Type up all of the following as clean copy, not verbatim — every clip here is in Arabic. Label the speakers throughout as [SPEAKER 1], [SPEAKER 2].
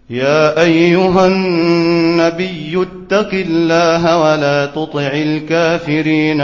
[SPEAKER 1] يا أيها النبي اتق الله ولا تطع الكافرين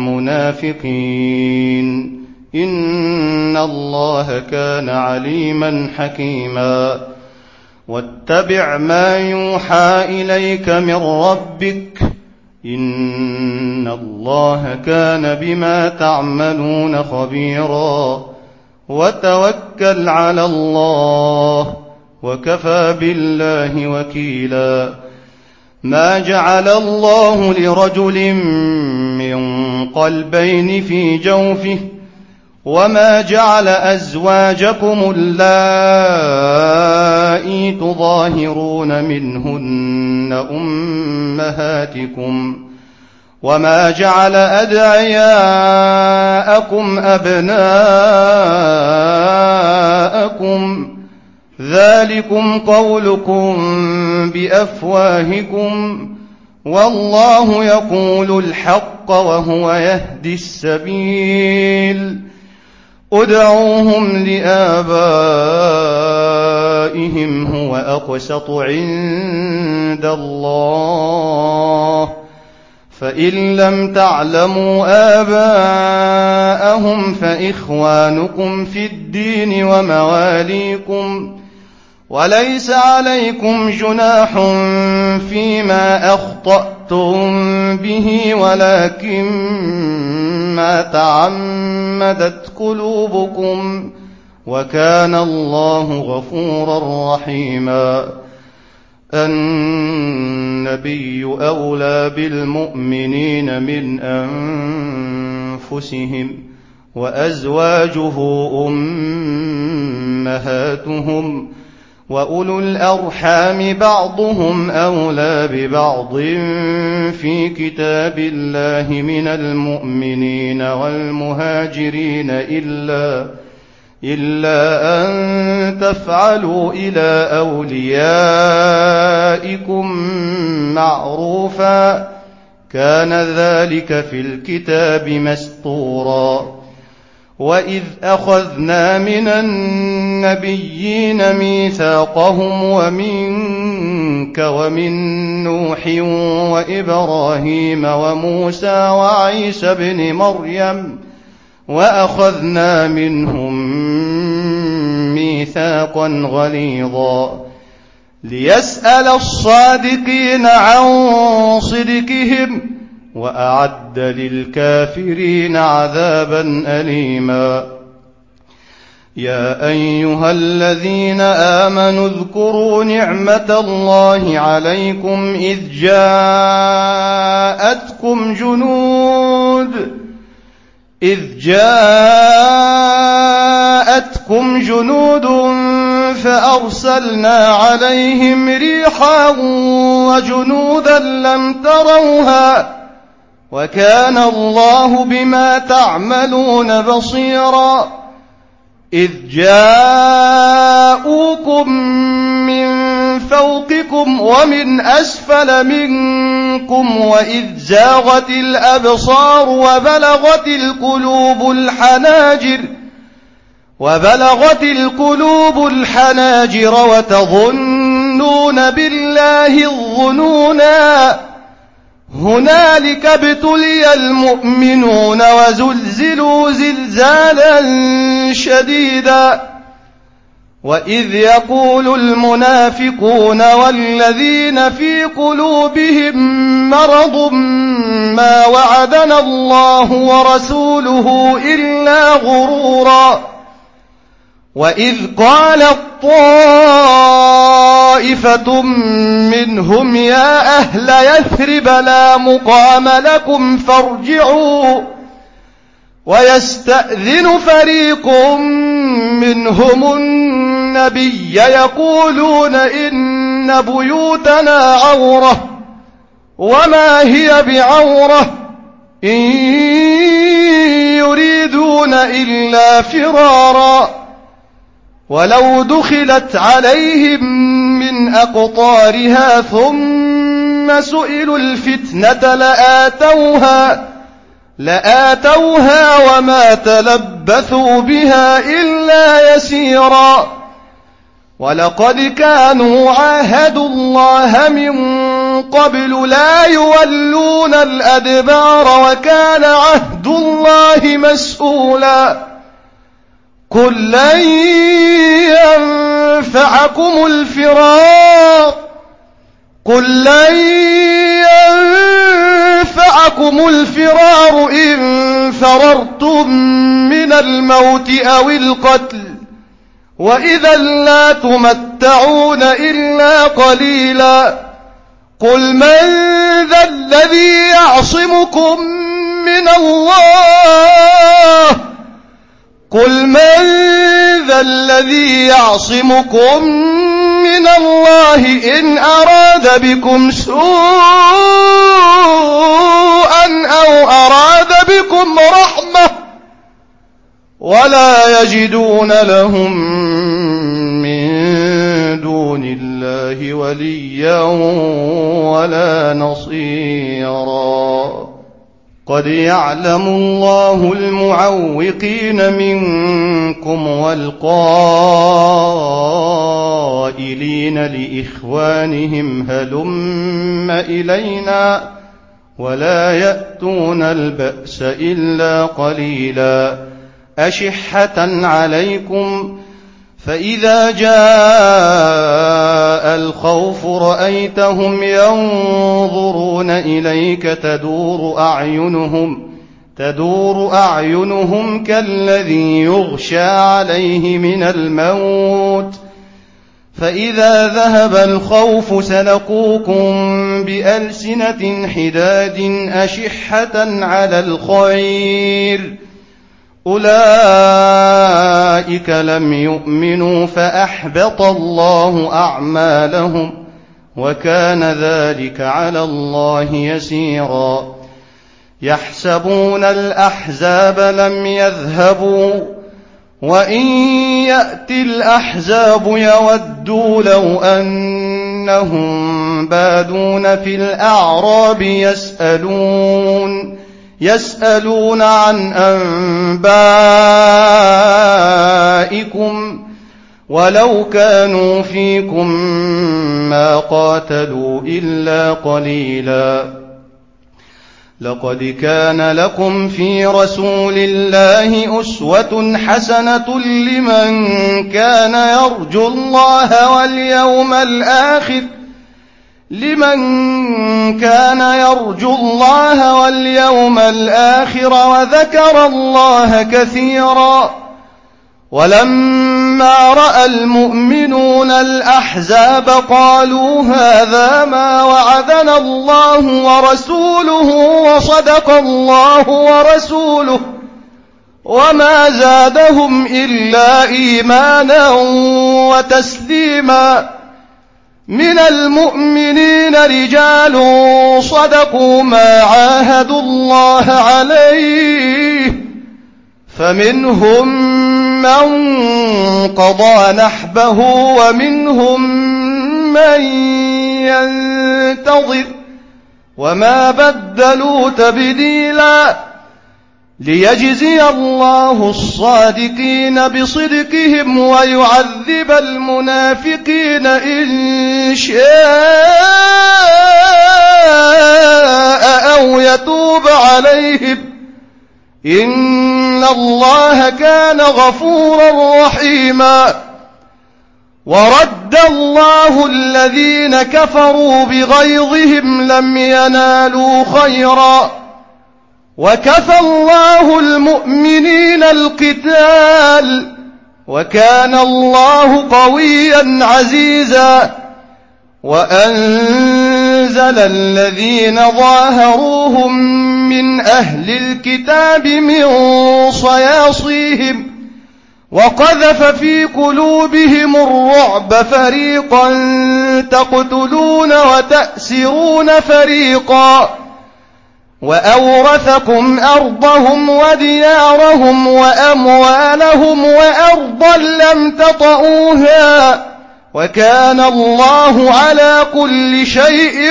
[SPEAKER 1] والمنافقين إن الله كان عليما حكيما واتبع ما يوحى إليك من ربك إن الله كان بما تعملون خبيرا وتوكل على الله وكفى بالله وكيلا ما جعل الله لرجل من قلبين في جوفه وما جعل أزواجكم اللائي تظاهرون منهن أمهاتكم وما جعل أدعياءكم أبناءكم ذلكم قولكم بأفواهكم والله يقول الحق وهو يهدي السبيل ادعوهم لآبائهم هو أقسط عند الله فإن لم تعلموا آباءهم فإخوانكم في الدين ومواليكم وليس عليكم جناح فيما أخطأتم به ولكن ما تعمدت قلوبكم وكان الله غفورا رحيما النبي أولى بالمؤمنين من أنفسهم وأزواجه أمهاتهم وأولو الأرحام بعضهم أولى ببعض في كتاب الله من المؤمنين والمهاجرين إلا أن تفعلوا إلى أوليائكم معروفا كان ذلك في الكتاب مسطورا وإذ أخذنا من النبيين ميثاقهم ومنك ومن نوح وإبراهيم وموسى وعيسى بن مريم وأخذنا منهم ميثاقا غليظا ليسأل الصادقين عن صدقهم وأعد للكافرين عذابا أليما يا أيها الذين آمنوا اذكروا نعمة الله عليكم إذ جاءتكم جنود فأرسلنا عليهم ريحا وجنودا لم تروها وكان الله بما تعملون بصيرا إذ جاءوكم من فوقكم ومن أسفل منكم وإذ زاغت الأبصار وبلغت القلوب الحناجر وتظنون بالله الظنونا هنالك ابتلي المؤمنون وزلزلوا زلزالا شديدا وإذ يقول المنافقون والذين في قلوبهم مرض ما وعدنا الله ورسوله إلا غرورا وإذ قالت طائفة منهم يا أهل يثرب لا مقام لكم فارجعوا ويستأذن فريق منهم النبي يقولون إن بيوتنا عورة وما هي بعورة إن يريدون إلا فرارا ولو دخلت عليهم من أقطارها ثم سئلوا الفتنة لآتوها وما تلبثوا بها إلا يسيرا ولقد كانوا عاهدوا الله من قبل لا يولون الأدبار وكان عهد الله مسؤولا قل لن ينفعكم الفرار إن فررتم من الموت أو القتل وإذا لا تمتعون إلا قليلا قل من ذا الذي يعصمكم من الله إن أراد بكم سوءا أو أراد بكم رحمة ولا يجدون لهم من دون الله وليا ولا نصيرا قد يعلم الله المعوقين منكم والقائلين لإخوانهم هلم إلينا ولا يأتون البأس إلا قليلا أشحة عليكم فإذا جاء الخوف رأيتهم ينظرون إليك تدور أعينهم كالذي يغشى عليه من الموت فإذا ذهب الخوف سلقوكم بألسنة حداد أشحة على الخير أولئك لم يؤمنوا فأحبط الله أعمالهم وكان ذلك على الله يسيرا يحسبون الأحزاب لم يذهبوا وإن يأتي الأحزاب يودوا لو أنهم بادون في الأعراب يسألون عن أنبائكم ولو كانوا فيكم ما قاتلوا إلا قليلا لقد كان لكم في رسول الله أسوة حسنة لمن كان يرجو الله واليوم الآخر وذكر الله كثيرا ولما رأى المؤمنون الأحزاب قالوا هذا ما وعدنا الله ورسوله وصدق الله ورسوله وما زادهم إلا إيمانا وتسليما من المؤمنين رجال صدقوا ما عاهدوا الله عليه فمنهم من قضى نحبه ومنهم من ينتظر وما بدلوا تبديلا ليجزي الله الصادقين بصدقهم ويعذب المنافقين إن شاء أو يتوب عليهم إن الله كان غفورا رحيما ورد الله الذين كفروا بغيظهم لم ينالوا خيرا وكفى الله المؤمنين القتال وكان الله قويا عزيزا وأنزل الذين ظاهروهم من أهل الكتاب من صياصيهم وقذف في قلوبهم الرعب فريقا تقتلون وتأسرون فريقا وأورثكم أرضهم وديارهم وأموالهم وأرضا لم تطئوها وكان الله على كل شيء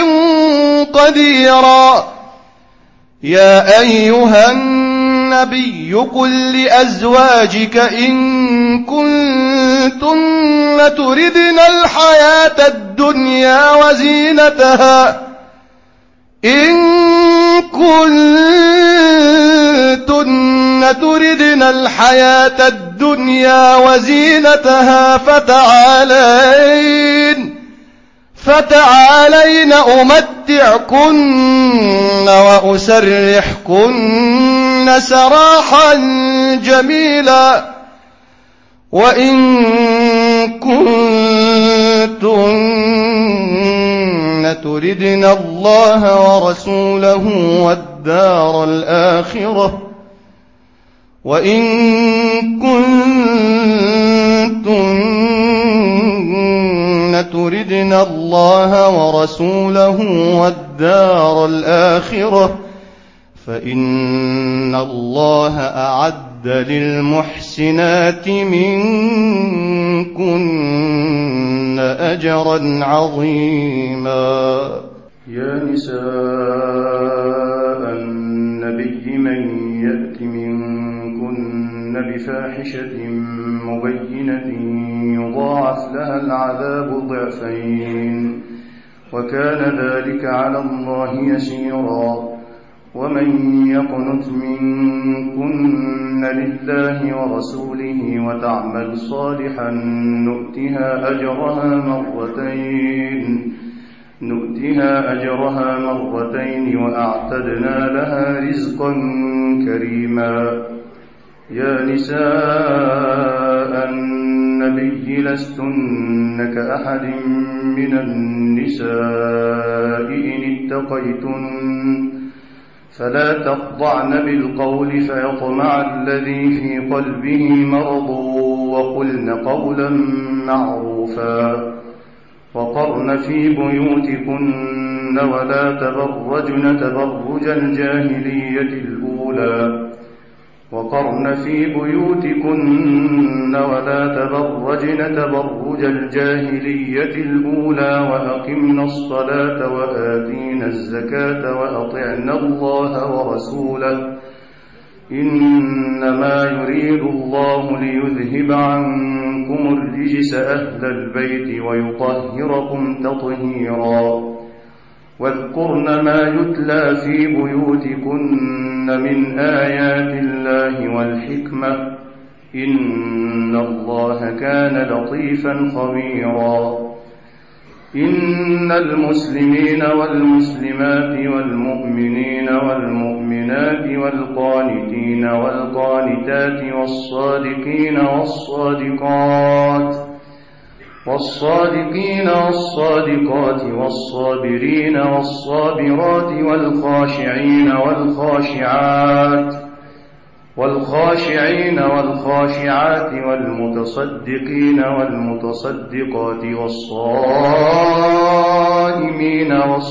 [SPEAKER 1] قديرا يا أيها النبي قل لأزواجك إن كنتن تردن الحياة الدنيا وزينتها فتعالين أمتعكن وأسرحكن سراحا جميلا وإن كنتن تردن الله ورسوله والدار الآخرة فإن الله أعد للمحسنات منكن أجرا عظيما.
[SPEAKER 2] يا نساء النبي من يأت منكن بفاحشة مبينة يضاعف لها العذاب ضعفين وكان ذلك على الله يسيرا. ومن يقنت منكن لله ورسوله وتعمل صالحا نؤتها أجرها مرتين وأعتدنا لها رزقا كريما. يا نساء النبي لستن كأحد من النساء إن اتقيتن فلا تخضعن بالقول فيطمع الذي في قلبه مرض وقلن قولا معروفا. وقرن في بيوتكن ولا تبرجن تبرج الجاهلية الأولى وأقمن الصلاة وآتينا الزكاة وأطعنا الله ورسوله إنما يريد الله ليذهب عنكم الرجس أهل البيت ويطهركم تطهيرا. واذكرن ما يتلى في بيوتكن من آيات الله والحكمة إن الله كان لطيفا خبيرا. إن المسلمين والمسلمات والمؤمنين والمؤمنات والقانتين والقانتات والصادقين والصادقات والصابرين والصابرات والخاشعين والخاشعات والمتصدقين والمتصدقات والصائمين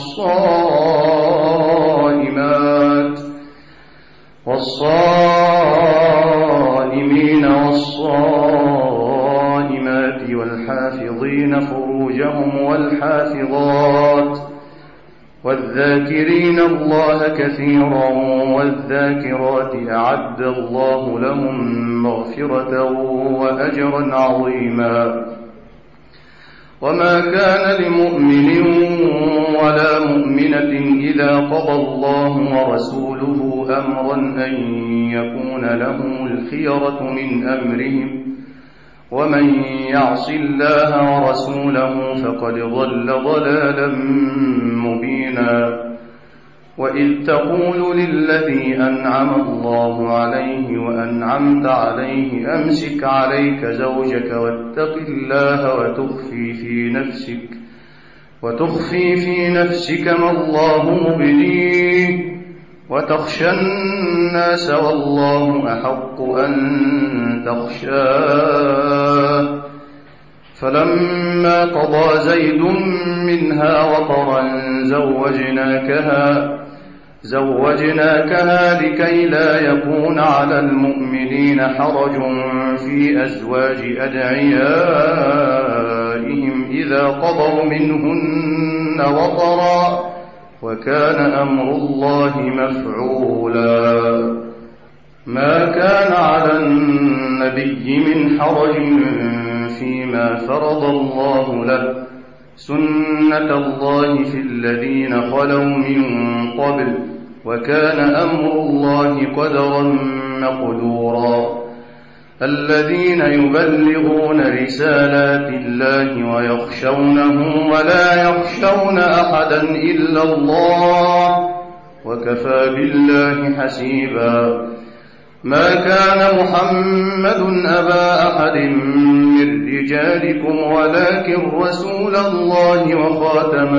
[SPEAKER 2] والصائمات والحافظين فروجهم والحافظات والذاكرين الله كثيرا والذاكرات أعد الله لهم مغفرة وأجرا عظيما. وما كان لمؤمن ولا مؤمنة إذا قضى الله ورسوله أمرا أن يكون لهم الخيرة من أمرهم ومن يعص الله ورسوله فقد ضل ضلالا مبينا. وإذ تقول للذي أنعم الله عليه وأنعمت عليه أمسك عليك زوجك واتق الله وتخفي في نفسك ما الله مبديه وتخشى الناس والله أحق أن تخشاه. فلما قضى زيد منها وطرا زوجناكها لكي لا يكون على المؤمنين حرج في أزواج أدعيائهم إذا قضوا منهن وطرا وكان أمر الله مفعولا. ما كان على النبي من حرج فيما فرض الله له سنة الله في الذين خلوا من قبل وكان أمر الله قدرا مقدورا الذين يبلغون رسالات الله ويخشونه ولا يخشون أحدا إلا الله وكفى بالله حسيبا ما كان محمد أبا أحد من رجالكم ولكن رسول الله وخاتم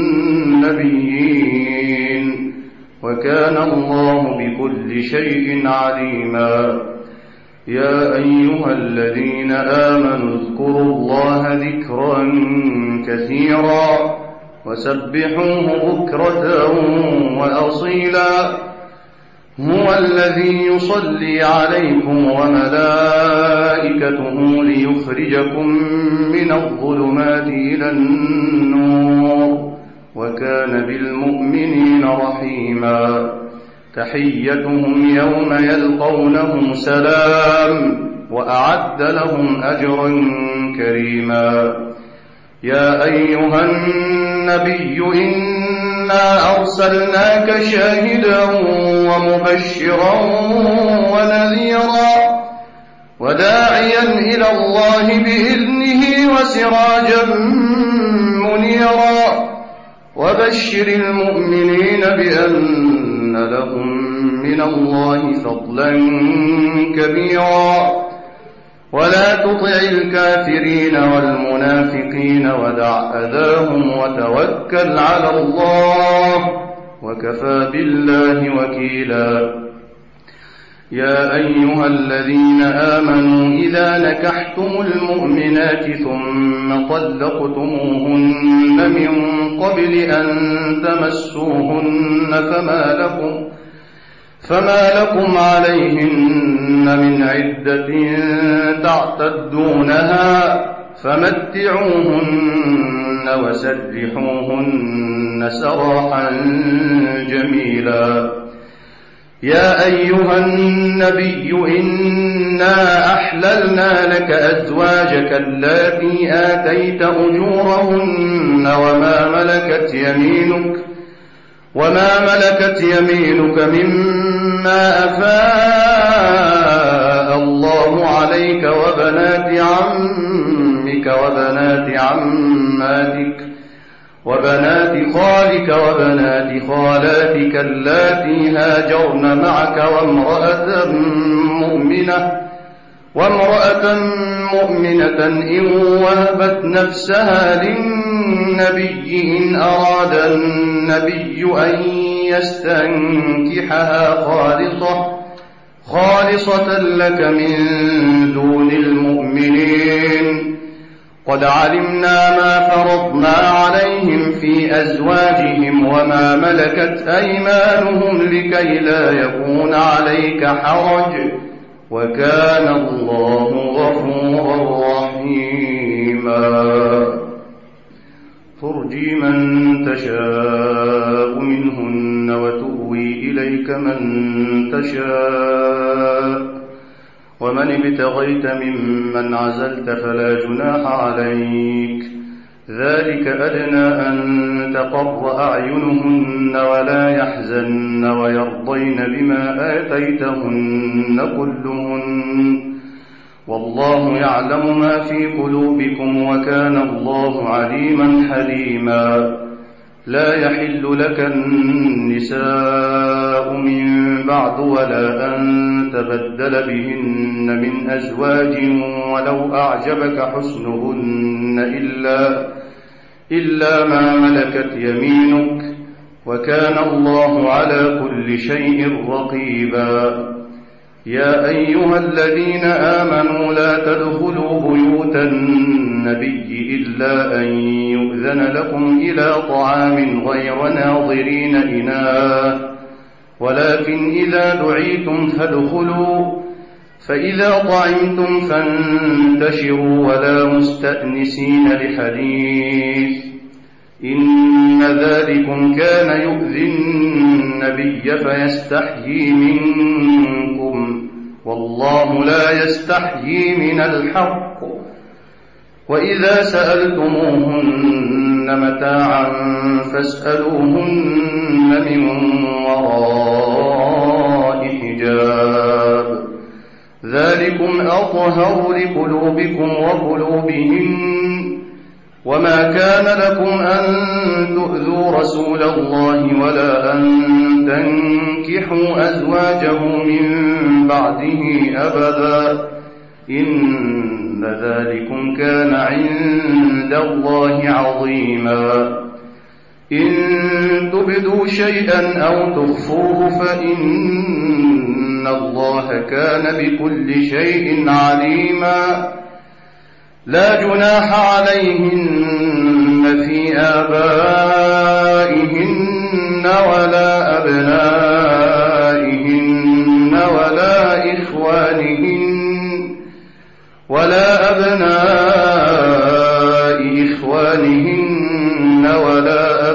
[SPEAKER 2] النبيين وكان الله بكل شيء عليما يا أيها الذين آمنوا اذكروا الله ذكرا كثيرا وسبحوه بكرة وأصيلا هو الذي يصلي عليكم وملائكته ليخرجكم من الظلمات إلى النور وكان بالمؤمنين رحيما تحيتهم يوم يلقونه سلام وأعد لهم أجرا كريما يا أيها النبي إنا أرسلناك شاهدا ومبشرا ونذيرا وداعيا إلى الله بإذنه وسراجا منيرا وبشر المؤمنين بأن لهم من الله فضلا كبيرا ولا تطع الكافرين والمنافقين ودع أذاهم وتوكل على الله وكفى بالله وكيلا يا أيها الذين آمنوا إذا نكحتم المؤمنات ثم طلقتموهن من قبل أن تمسوهن فما لكم عليهن من عدة تعتدونها فمتعوهن وسرحوهن سراحا جميلا يا أيها النبي إنا أحللنا لك أزواجك اللاتي آتيت أجورهن وما ملكت يمينك مما أفاء الله عليك وبنات عمك وبنات عماتك وبنات خالك وبنات خالاتك اللاتي هاجرن معك وامرأة مؤمنة إن وهبت نفسها للنبي إن أراد النبي أن يستنكحها خالصة لك من دون المؤمنين قد علمنا ما فرضنا عليهم في أزواجهم وما ملكت أيمانهم لكي لا يكون عليك حرج وكان الله غفورا رحيما ترجي من تشاء منهن وتؤوي إليك من تشاء ومن ابتغيت ممن عزلت فلا جناح عليك ذلك أدنى أن تقر أعينهن ولا يحزن ويرضين بما آتيتهن كلهن والله يعلم ما في قلوبكم وكان الله عليما حليما لا يحل لك النساء من بعد ولا أن تبدل بهن من أزواج ولو أعجبك حسنهن إلا ما ملكت يمينك وكان الله على كل شيء رقيبا يا أيها الذين آمنوا لا تدخلوا بيوت النبي إلا أن يؤذن لكم إلى طعام غير ناظرين إناه ولكن إذا دعيتم فادخلوا فإذا طعمتم فانتشروا ولا مستأنسين لحديث إن ذلكم كان يؤذي النبي فيستحيي منكم والله لا يستحيي من الحق وإذا سألتموهن متاعا فاسألوهن من وراء حجاب ذلكم أطهر لقلوبكم وقلوبهن وما كان لكم أن تؤذوا رسول الله ولا أن تنكحوا أزواجه من بعده أبدا إن ذلكم كان عند الله عظيما إن تبدوا شيئا أو تخفوه فإن الله كان بكل شيء عليما لا جناح عليهن في آبائهن ولا أبنائهن ولا أبناء إخوانهن ولا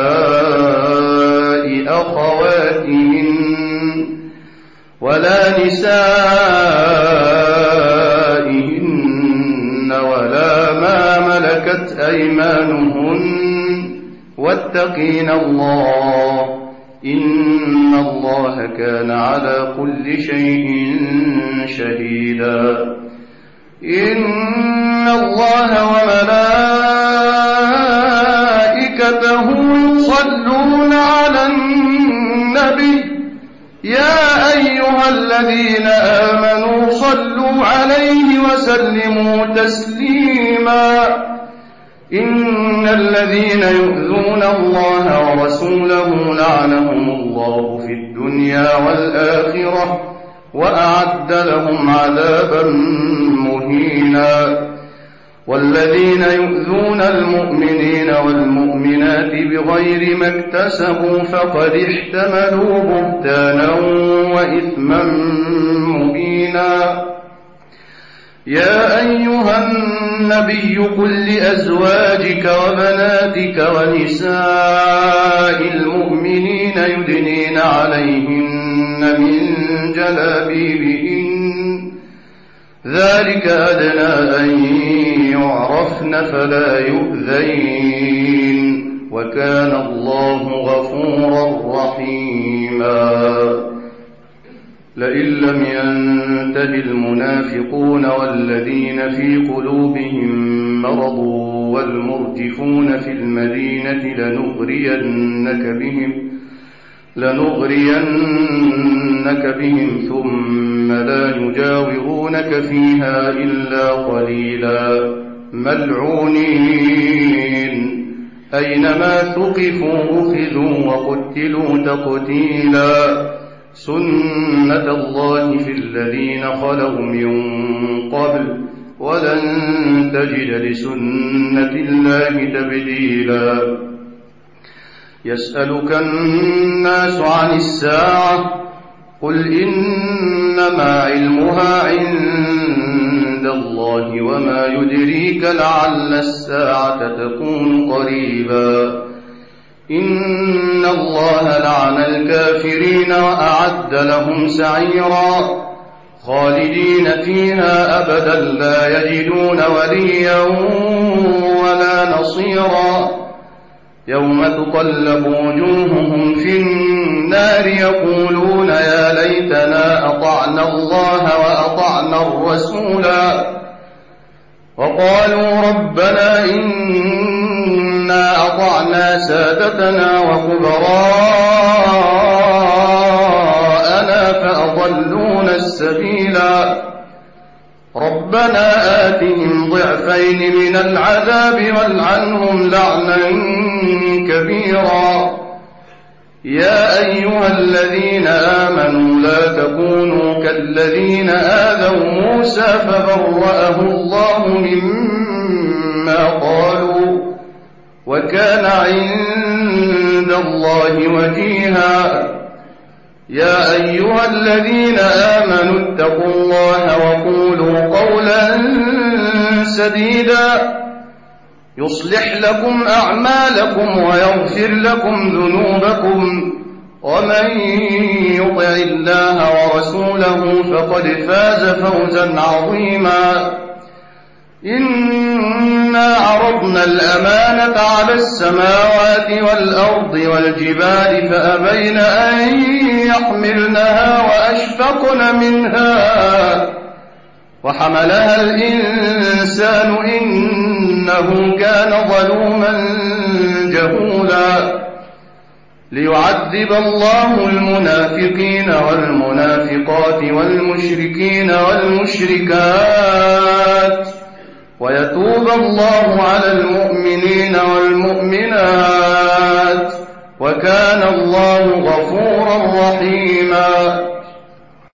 [SPEAKER 2] أبناء أخواتهن ولا نسائهن ولا ما ملكت أيمانهن واتقين الله إن الله كان على كل شيء شهيدا إن الله وملائكته يصلون على النبي يا أيها الذين آمنوا صلوا عليه وسلموا تسليما إن الذين يؤذون الله ورسوله لعنهم الله في الدنيا والآخرة وأعد لهم عذابا مهينا والذين يؤذون المؤمنين والمؤمنات بغير ما اكتسبوا فقد احتملوا بهتانا وإثما مبينا يا أيها النبي قل لأزواجك وبناتك ونساء المؤمنين يدنين عليهن من جلابيبهن ذلك أدنى أن يعرفن فلا يؤذين وكان الله غفورا رحيما لئن لم ينته المنافقون والذين في قلوبهم مرض والمرجفون في المدينة لنغرينك بهم ثم لا يجاورونك فيها إلا قليلا ملعونين أينما ثقفوا أخذوا وقتلوا تقتيلا سنة الله في الذين خلوا من قبل ولن تجد لسنة الله تبديلا يسألك الناس عن الساعة قل إنما علمها عند الله وما يدريك لعل الساعة تكون قريبا إن الله لعن الكافرين وأعد لهم سعيرا خالدين فيها أبدا لا يجدون وليا ولا نصيرا يوم تقلب وجوههم في النار يقولون يا ليتنا أطعنا الله وأطعنا الرسولا وقالوا ربنا إنا أطعنا سادتنا وكبراءنا فأضلونا السبيلا ربنا آتهم ضعفين من العذاب والعنهم لعنا كبيرا يا أيها الذين آمنوا لا تكونوا كالذين آذوا موسى فبرأه الله مما قالوا وكان عند الله وجيها يا أيها الذين آمنوا اتقوا الله وقولوا قولا سديدا يصلح لكم أعمالكم ويغفر لكم ذنوبكم ومن يطع الله ورسوله فقد فاز فوزا عظيما إنا عرضنا الأمانة على السماوات والأرض والجبال فأبين أن يحملنها وأشفقن منها وحملها الإنسان إنه كان ظلوما جهولا ليعذب الله المنافقين والمنافقات والمشركين والمشركات ويتوب الله على المؤمنين والمؤمنات وكان الله غفورا رحيما